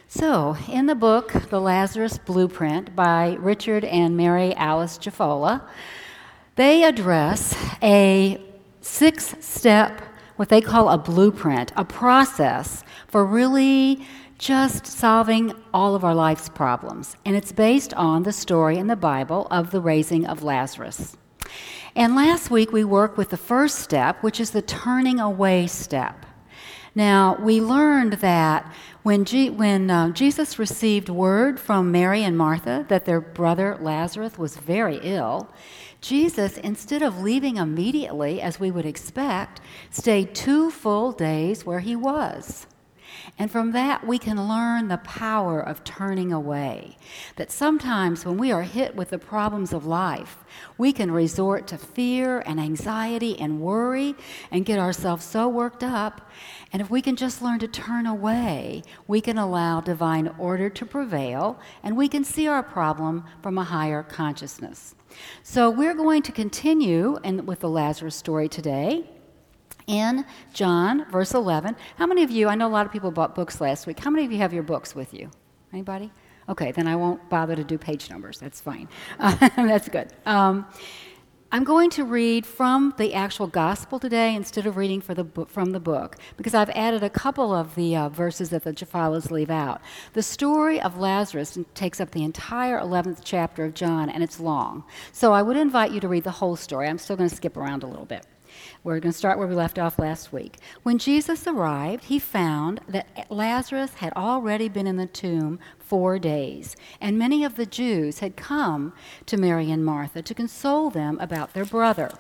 So, in the book, The Lazarus Blueprint by Richard and Mary Alice Jaffola, they address a 6-step, what they call a blueprint, a process for really just solving all of our life's problems. And it's based on the story in the Bible of the raising of Lazarus. And last week we worked with the first step, which is the turning away step. Now, we learned that when Jesus received word from Mary and Martha that their brother Lazarus was very ill, Jesus, instead of leaving immediately, as we would expect, stayed 2 full days where he was. And from that, we can learn the power of turning away. That sometimes when we are hit with the problems of life, we can resort to fear and anxiety and worry and get ourselves so worked up. And if we can just learn to turn away, we can allow divine order to prevail, and we can see our problem from a higher consciousness. So we're going to continue with the Lazarus story today. In John, verse 11. How many of you, I know a lot of people bought books last week. How many of you have your books with you? Anybody? Okay, then I won't bother to do page numbers. That's fine. That's good. I'm going to read from the actual gospel today instead of reading from the book, because I've added a couple of the verses that the Jaffolas leave out. The story of Lazarus takes up the entire 11th chapter of John, and it's long. So I would invite you to read the whole story. I'm still going to skip around a little bit. We're going to start where we left off last week. When Jesus arrived, he found that Lazarus had already been in the tomb 4 days, and many of the Jews had come to Mary and Martha to console them about their brother.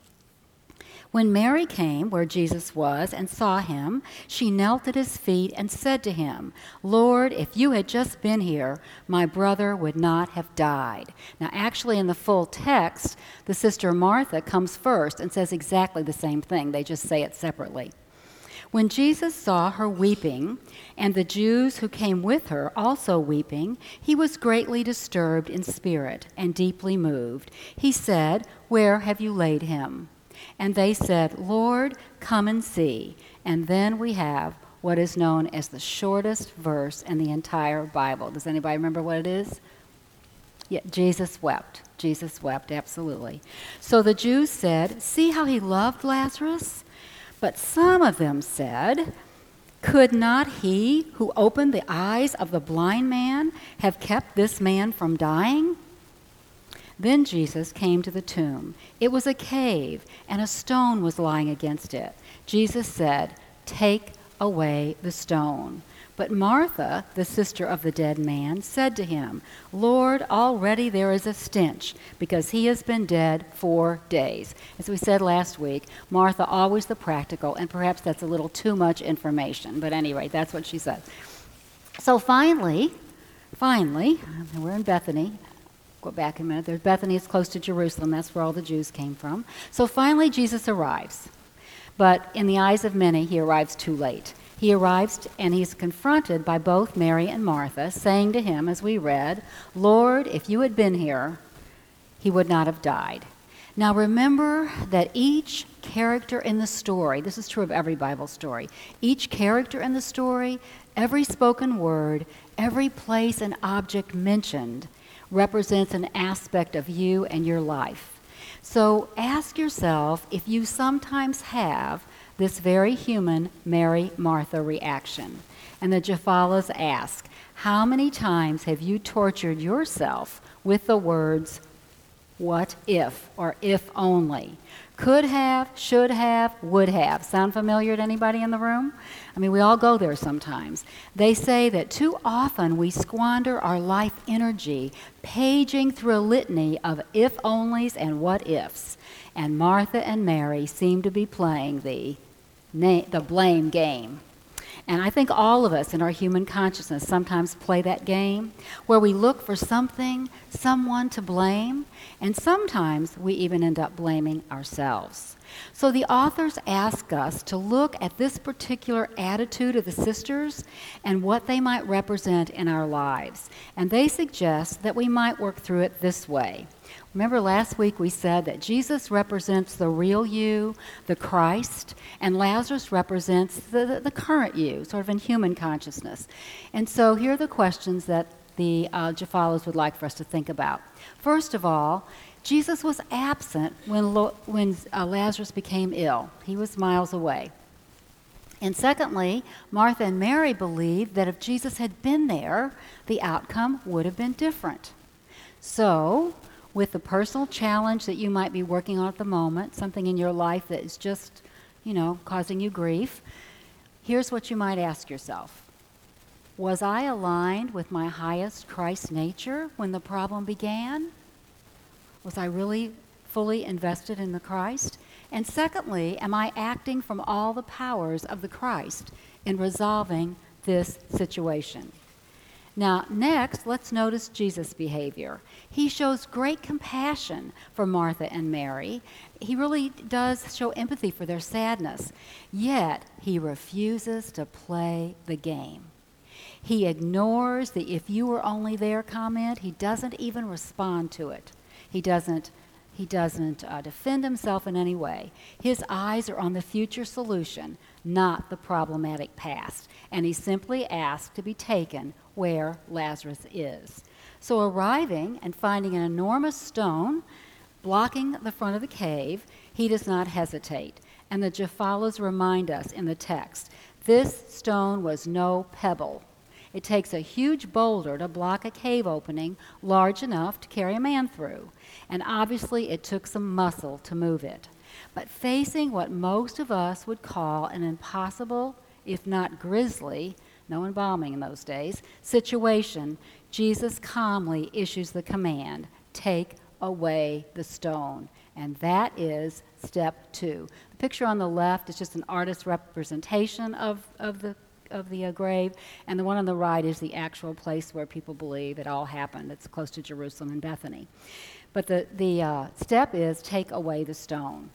When Mary came where Jesus was and saw him, she knelt at his feet and said to him, "Lord, if you had just been here, my brother would not have died." Now, actually, in the full text, the sister Martha comes first and says exactly the same thing. They just say it separately. When Jesus saw her weeping, and the Jews who came with her also weeping, he was greatly disturbed in spirit and deeply moved. He said, "Where have you laid him?" And they said, "Lord, come and see." And then we have what is known as the shortest verse in the entire Bible. Does anybody remember what it is? Yeah, Jesus wept. Jesus wept, absolutely. So the Jews said, "See how he loved Lazarus?" But some of them said, "Could not he who opened the eyes of the blind man have kept this man from dying?" Then Jesus came to the tomb. It was a cave, and a stone was lying against it. Jesus said, "Take away the stone." But Martha, the sister of the dead man, said to him, "Lord, already there is a stench, because he has been dead 4 days." As we said last week, Martha always the practical, and perhaps that's a little too much information. But anyway, that's what she said. So finally, we're in Bethany. Go back a minute. Bethany is close to Jerusalem. That's where all the Jews came from. So finally, Jesus arrives. But in the eyes of many, he arrives too late. He arrives and he's confronted by both Mary and Martha, saying to him, as we read, "Lord, if you had been here, he would not have died." Now remember that each character in the story, this is true of every Bible story, each character in the story, every spoken word, every place and object mentioned represents an aspect of you and your life. So ask yourself if you sometimes have this very human Mary-Martha reaction. And the Jaffolas ask, how many times have you tortured yourself with the words, "what if," or "if only"? Could have, should have, would have. Sound familiar to anybody in the room? I mean, we all go there sometimes. They say that too often we squander our life energy paging through a litany of if-onlys and what-ifs. And Martha and Mary seem to be playing the blame game. And I think all of us in our human consciousness sometimes play that game where we look for something, someone to blame, and sometimes we even end up blaming ourselves. So the authors ask us to look at this particular attitude of the sisters and what they might represent in our lives. And they suggest that we might work through it this way. Remember last week we said that Jesus represents the real you, the Christ, and Lazarus represents the current you, sort of in human consciousness. And so here are the questions that the Japhalos would like for us to think about. First of all, Jesus was absent when Lazarus became ill. He was miles away. And secondly, Martha and Mary believed that if Jesus had been there, the outcome would have been different. So, with the personal challenge that you might be working on at the moment, something in your life that is just, causing you grief, here's what you might ask yourself. Was I aligned with my highest Christ nature when the problem began? Was I really fully invested in the Christ? And secondly, am I acting from all the powers of the Christ in resolving this situation? Now, next, let's notice Jesus' behavior. He shows great compassion for Martha and Mary. He really does show empathy for their sadness. Yet, he refuses to play the game. He ignores the "if you were only there" comment. He doesn't even respond to it. He doesn't defend himself in any way. His eyes are on the future solution, not the problematic past. And he simply asks to be taken where Lazarus is. So arriving and finding an enormous stone blocking the front of the cave, he does not hesitate. And the Japhalos remind us in the text, this stone was no pebble. It takes a huge boulder to block a cave opening large enough to carry a man through. And obviously it took some muscle to move it. But facing what most of us would call an impossible, if not grisly, no embalming in those days, situation, Jesus calmly issues the command, take away the stone. And that is step 2. The picture on the left is just an artist's representation of the grave, and the one on the right is the actual place where people believe it all happened. It's close to Jerusalem and Bethany. But the step is take away the stone.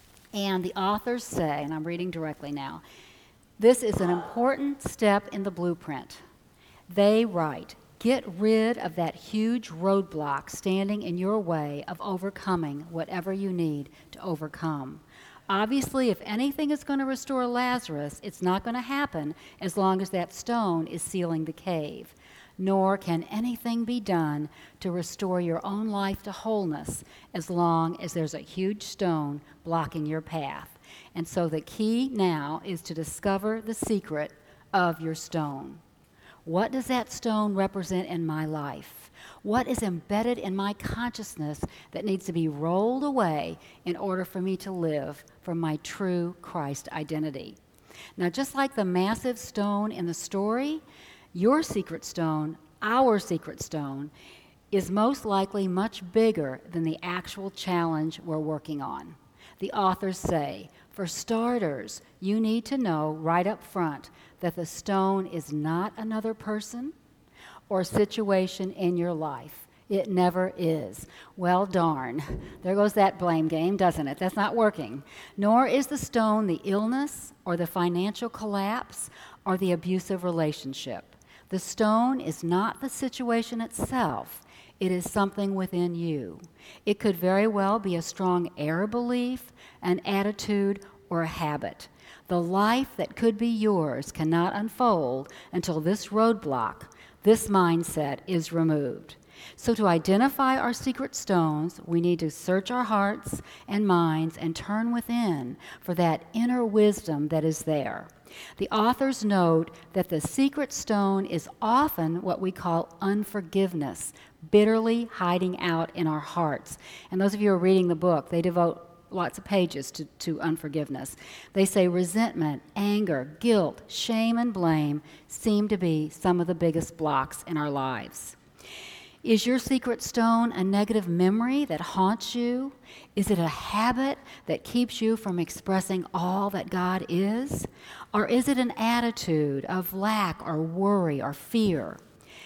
And the authors say, and I'm reading directly now, this is an important step in the blueprint. They write, get rid of that huge roadblock standing in your way of overcoming whatever you need to overcome. Obviously, if anything is going to restore Lazarus, it's not going to happen as long as that stone is sealing the cave. Nor can anything be done to restore your own life to wholeness as long as there's a huge stone blocking your path. And so the key now is to discover the secret of your stone. What does that stone represent in my life? What is embedded in my consciousness that needs to be rolled away in order for me to live from my true Christ identity? Now, just like the massive stone in the story, your secret stone, our secret stone, is most likely much bigger than the actual challenge we're working on. The authors say, for starters, you need to know right up front that the stone is not another person or situation in your life. It never is. Well, darn. There goes that blame game, doesn't it? That's not working. Nor is the stone the illness or the financial collapse or the abusive relationship. The stone is not the situation itself. It is something within you. It could very well be a strong error belief, an attitude, or a habit. The life that could be yours cannot unfold until this roadblock, this mindset, is removed. So to identify our secret stones, we need to search our hearts and minds and turn within for that inner wisdom that is there. The authors note that the secret stone is often what we call unforgiveness, bitterly hiding out in our hearts. And those of you who are reading the book, they devote lots of pages to unforgiveness. They say resentment, anger, guilt, shame, and blame seem to be some of the biggest blocks in our lives. Is your secret stone a negative memory that haunts you? Is it a habit that keeps you from expressing all that God is? Or is it an attitude of lack or worry or fear?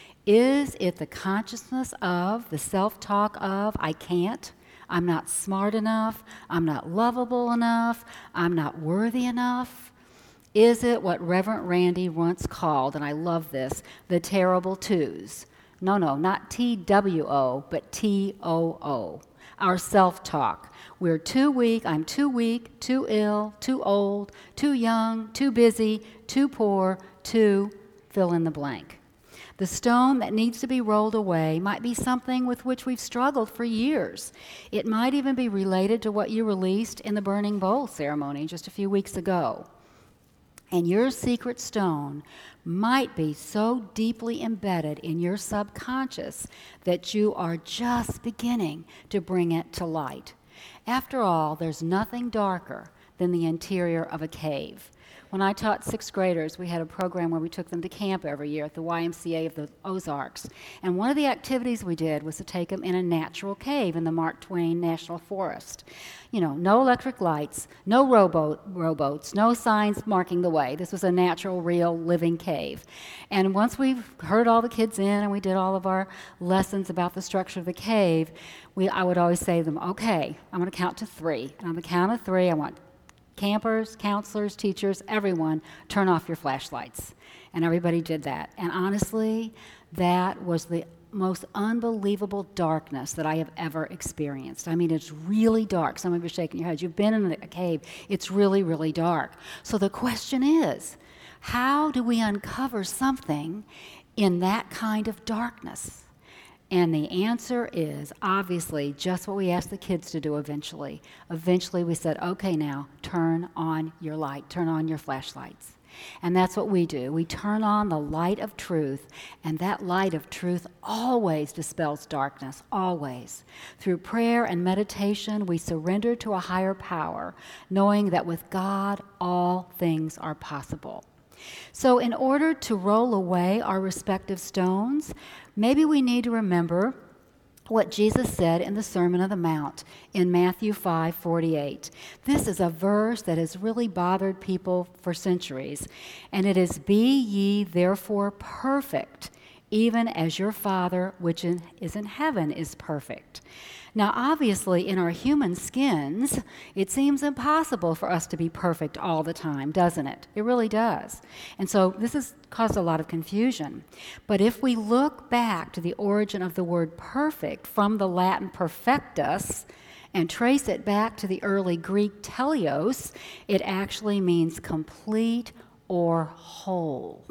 Is it the consciousness of, the self-talk of, I can't, I'm not smart enough, I'm not lovable enough, I'm not worthy enough? Is it what Reverend Randy once called, and I love this, the terrible twos? No, not T-W-O, but T-O-O. our self-talk. We're too weak, I'm too weak, too ill, too old, too young, too busy, too poor, too fill in the blank. The stone that needs to be rolled away might be something with which we've struggled for years. It might even be related to what you released in the burning bowl ceremony just a few weeks ago. And your secret stone might be so deeply embedded in your subconscious that you are just beginning to bring it to light. After all, there's nothing darker than the interior of a cave. When I taught sixth graders, we had a program where we took them to camp every year at the YMCA of the Ozarks. And one of the activities we did was to take them in a natural cave in the Mark Twain National Forest. You know, no electric lights, no rowboats, no signs marking the way. This was a natural, real, living cave. And once we've heard all the kids in and we did all of our lessons about the structure of the cave, I would always say to them, okay, I'm going to count to 3. And on the count of 3, I want campers, counselors, teachers, everyone, turn off your flashlights. And everybody did that. And honestly, that was the most unbelievable darkness that I have ever experienced. I mean, it's really dark. Some of you are shaking your heads. You've been in a cave. It's really, really dark. So the question is, how do we uncover something in that kind of darkness? And the answer is obviously just what we asked the kids to do eventually. Eventually we said, okay, now turn on your light, turn on your flashlights. And that's what we do. We turn on the light of truth, and that light of truth always dispels darkness, always. Through prayer and meditation, we surrender to a higher power, knowing that with God, all things are possible. So in order to roll away our respective stones, maybe we need to remember what Jesus said in the Sermon on the Mount in Matthew 5:48. This is a verse that has really bothered people for centuries, and it is, "Be ye therefore perfect, even as your Father which is in heaven is perfect." Now, obviously, in our human skins, it seems impossible for us to be perfect all the time, doesn't it? It really does. And so this has caused a lot of confusion. But if we look back to the origin of the word perfect from the Latin perfectus and trace it back to the early Greek teleos, it actually means complete or whole.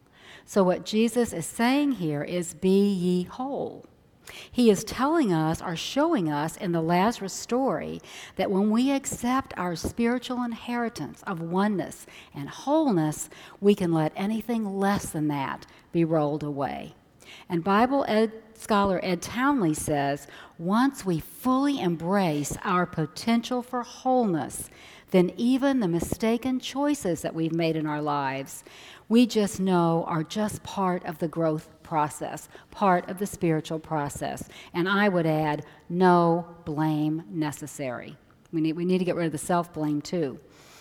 So what Jesus is saying here is, be ye whole. He is telling us or showing us in the Lazarus story that when we accept our spiritual inheritance of oneness and wholeness, we can let anything less than that be rolled away. And Bible scholar Ed Townley says, once we fully embrace our potential for wholeness, then even the mistaken choices that we've made in our lives, we just know are just part of the growth process, part of the spiritual process. And I would add, no blame necessary. We need to get rid of the self-blame too.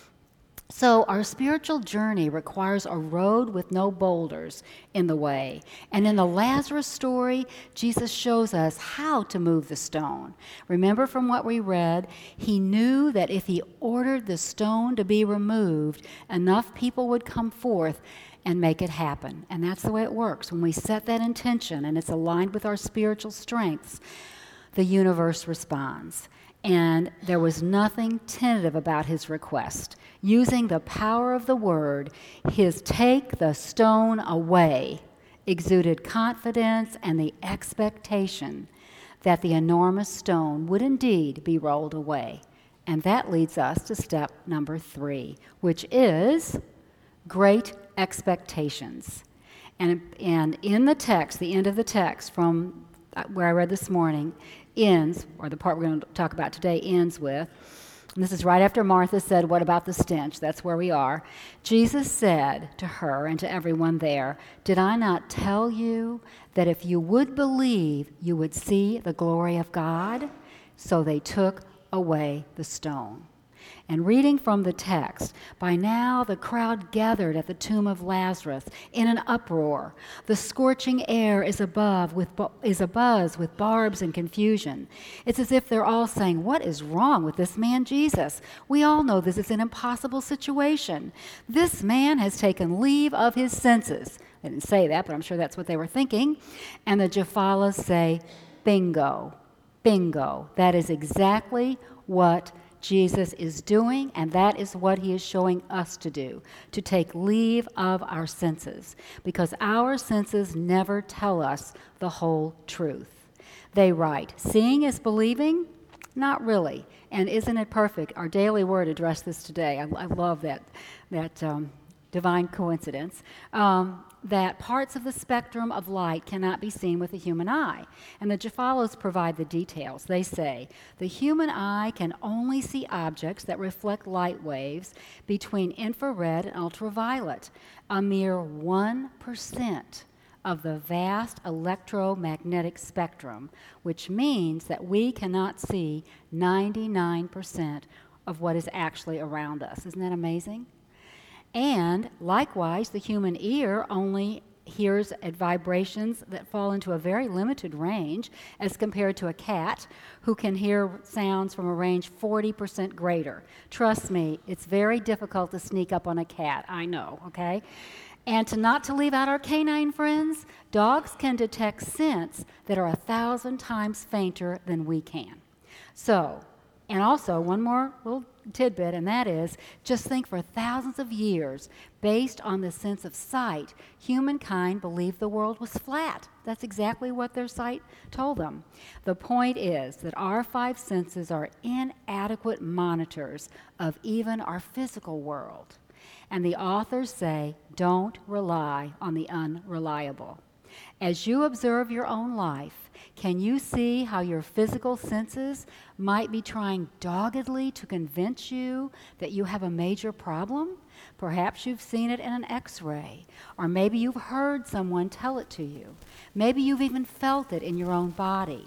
So our spiritual journey requires a road with no boulders in the way. And in the Lazarus story, Jesus shows us how to move the stone. Remember from what we read, he knew that if he ordered the stone to be removed, enough people would come forth and make it happen. And that's the way it works. When we set that intention and it's aligned with our spiritual strengths, the universe responds. And there was nothing tentative about his request. Using the power of the word, his "take the stone away" exuded confidence and the expectation that the enormous stone would indeed be rolled away. And that leads us to step number 3, which is great expectations. And in the text, the end of the text from where I read this morning, ends, or the part we're going to talk about today ends with, and this is right after Martha said, "What about the stench?" That's where we are. Jesus said to her and to everyone there, "Did I not tell you that if you would believe, you would see the glory of God?" So they took away the stone. And reading from the text, by now the crowd gathered at the tomb of Lazarus in an uproar. The scorching air is abuzz with barbs and confusion. It's as if they're all saying, "What is wrong with this man Jesus? We all know this is an impossible situation. This man has taken leave of his senses." They didn't say that, but I'm sure that's what they were thinking. And the Japhalas say, "Bingo. Bingo. That is exactly what Jesus is doing, and that is what he is showing us to do, to take leave of our senses, because our senses never tell us the whole truth. They write, seeing is believing? Not really. And isn't it perfect? Our daily word addressed this today. I love that divine coincidence. That parts of the spectrum of light cannot be seen with the human eye. And the Jephalos provide the details. They say, the human eye can only see objects that reflect light waves between infrared and ultraviolet, a mere 1% of the vast electromagnetic spectrum, which means that we cannot see 99% of what is actually around us. Isn't that amazing? And likewise, the human ear only hears at vibrations that fall into a very limited range as compared to a cat who can hear sounds from a range 40% greater. Trust me, it's very difficult to sneak up on a cat, I know, okay? And not to leave out our canine friends, dogs can detect scents that are 1,000 times fainter than we can. So, and also, one more little tidbit, and that is, just think for thousands of years, based on the sense of sight, humankind believed the world was flat. That's exactly what their sight told them. The point is that our five senses are inadequate monitors of even our physical world. And the authors say, don't rely on the unreliable. As you observe your own life, can you see how your physical senses might be trying doggedly to convince you that you have a major problem? Perhaps you've seen it in an X-ray, or maybe you've heard someone tell it to you. Maybe you've even felt it in your own body.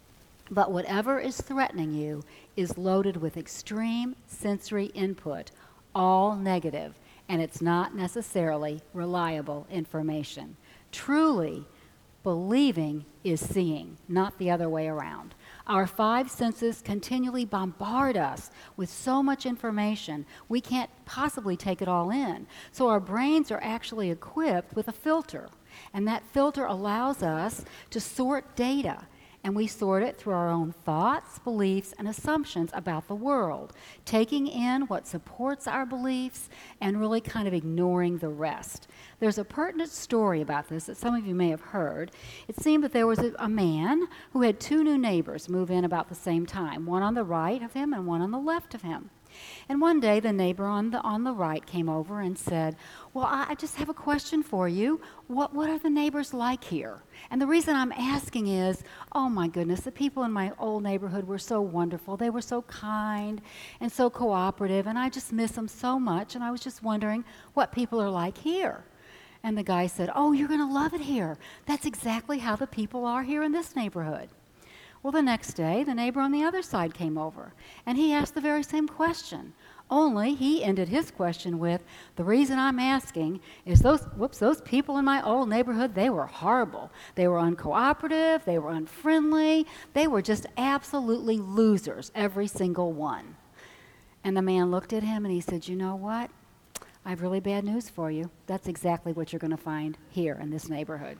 But whatever is threatening you is loaded with extreme sensory input, all negative, and it's not necessarily reliable information. Truly, believing is seeing, not the other way around. Our five senses continually bombard us with so much information, we can't possibly take it all in. So our brains are actually equipped with a filter, and that filter allows us to sort data. And we sort it through our own thoughts, beliefs, and assumptions about the world, taking in what supports our beliefs and really kind of ignoring the rest. There's a pertinent story about this that some of you may have heard. It seemed that there was a man who had two new neighbors move in about the same time, one on the right of him and one on the left of him. And one day the neighbor on the right came over and said, well, I just have a question for you. What are the neighbors like here? And the reason I'm asking is, oh my goodness, the people in my old neighborhood were so wonderful. They were so kind and so cooperative, and I just miss them so much, and I was just wondering what people are like here. And the guy said, oh, you're going to love it here. That's exactly how the people are here in this neighborhood. Well, the next day, the neighbor on the other side came over, and he asked the very same question. Only he ended his question with, the reason I'm asking is those people in my old neighborhood, they were horrible. They were uncooperative, they were unfriendly, they were just absolutely losers, every single one. And the man looked at him and he said, you know what? I have really bad news for you. That's exactly what you're going to find here in this neighborhood.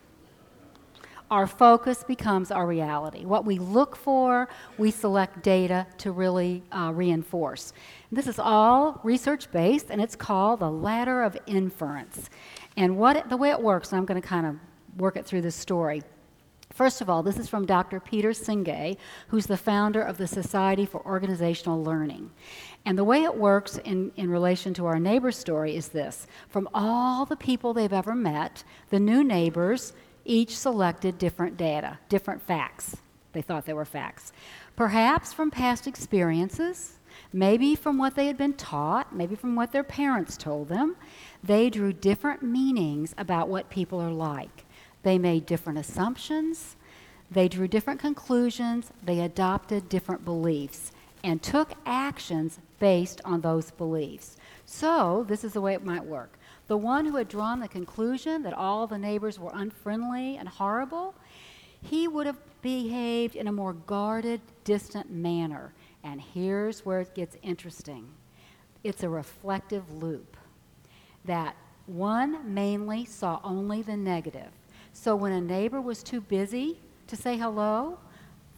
Our focus becomes our reality. What we look for, we select data to really reinforce. This is all research-based, and it's called the ladder of inference. And the way it works, and I'm going to kind of work it through this story. First of all, this is from Dr. Peter Senge, who's the founder of the Society for Organizational Learning. And the way it works in relation to our neighbor's story is this. From all the people they've ever met, the new neighbors each selected different data, different facts. They thought they were facts. Perhaps from past experiences, maybe from what they had been taught, maybe from what their parents told them. They drew different meanings about what people are like. They made different assumptions. They drew different conclusions. They adopted different beliefs and took actions based on those beliefs. So this is the way it might work. The one who had drawn the conclusion that all the neighbors were unfriendly and horrible, he would have behaved in a more guarded, distant manner. And here's where it gets interesting. It's a reflective loop. That one mainly saw only the negative. So when a neighbor was too busy to say hello,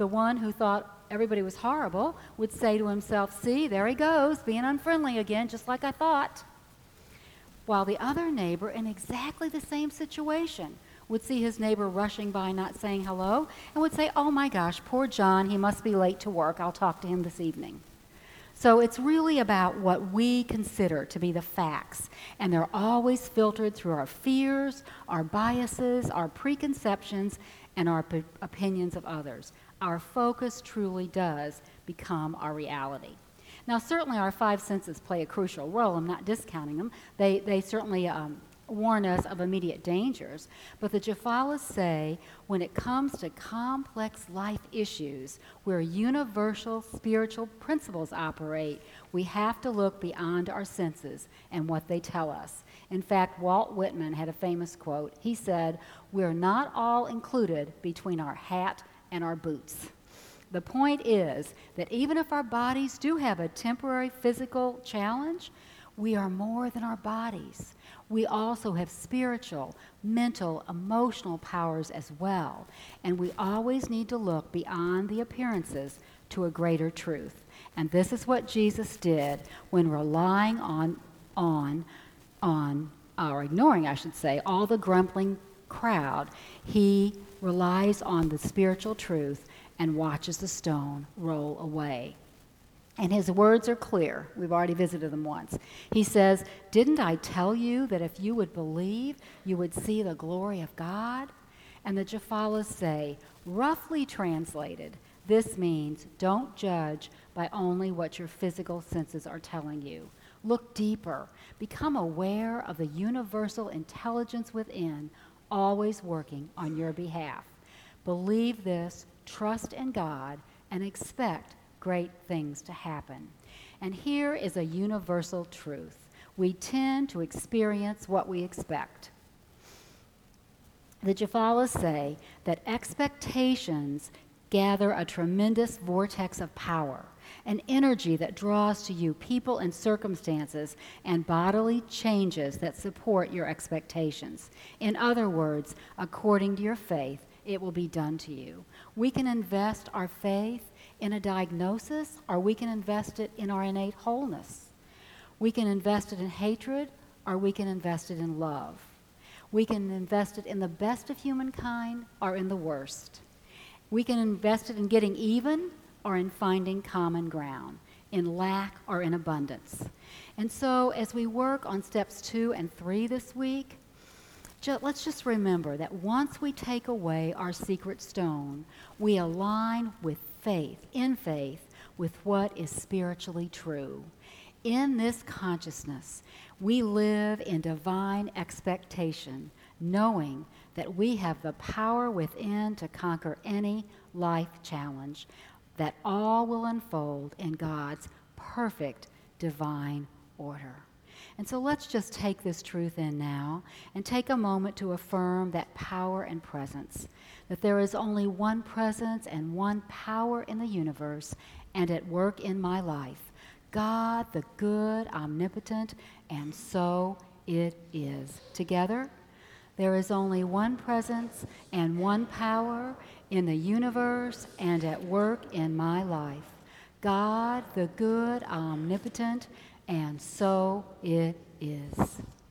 The one who thought everybody was horrible would say to himself, see, there he goes, being unfriendly again, just like I thought. While the other neighbor, in exactly the same situation, would see his neighbor rushing by not saying hello and would say, oh my gosh, poor John, he must be late to work. I'll talk to him this evening. So it's really about what we consider to be the facts, and they're always filtered through our fears, our biases, our preconceptions, and our opinions of others. Our focus truly does become our reality. Now, certainly our five senses play a crucial role. I'm not discounting them. They certainly warn us of immediate dangers. But the Jephalas say when it comes to complex life issues where universal spiritual principles operate, we have to look beyond our senses and what they tell us. In fact, Walt Whitman had a famous quote. He said, we're not all included between our hat and our boots. The point is that even if our bodies do have a temporary physical challenge, we are more than our bodies. We also have spiritual, mental, emotional powers as well. And we always need to look beyond the appearances to a greater truth. And this is what Jesus did when relying or ignoring, I should say, all the grumbling crowd. He relies on the spiritual truth and watches the stone roll away. And his words are clear. We've already visited them once. He says, didn't I tell you that if you would believe, you would see the glory of God? And the Jephalas say, roughly translated, this means don't judge by only what your physical senses are telling you. Look deeper. Become aware of the universal intelligence within, always working on your behalf. Believe this, trust in God, and expect great things to happen. And here is a universal truth. We tend to experience what we expect. The Jephalas say that expectations gather a tremendous vortex of power, an energy that draws to you people and circumstances and bodily changes that support your expectations. In other words, according to your faith, it will be done to you. We can invest our faith in a diagnosis, or we can invest it in our innate wholeness. We can invest it in hatred, or we can invest it in love. We can invest it in the best of humankind, or in the worst. We can invest it in getting even, or in finding common ground, in lack or in abundance. And so as we work on steps 2 and 3 this week, let's just remember that once we take away our secret stone, we align with faith, with what is spiritually true. In this consciousness, we live in divine expectation, knowing that we have the power within to conquer any life challenge, that all will unfold in God's perfect divine order. And so let's just take this truth in now and take a moment to affirm that power and presence, that there is only one presence and one power in the universe and at work in my life, God, the good, omnipotent, and so it is. Together, there is only one presence and one power in the universe and at work in my life, God, the good, omnipotent, and so it is.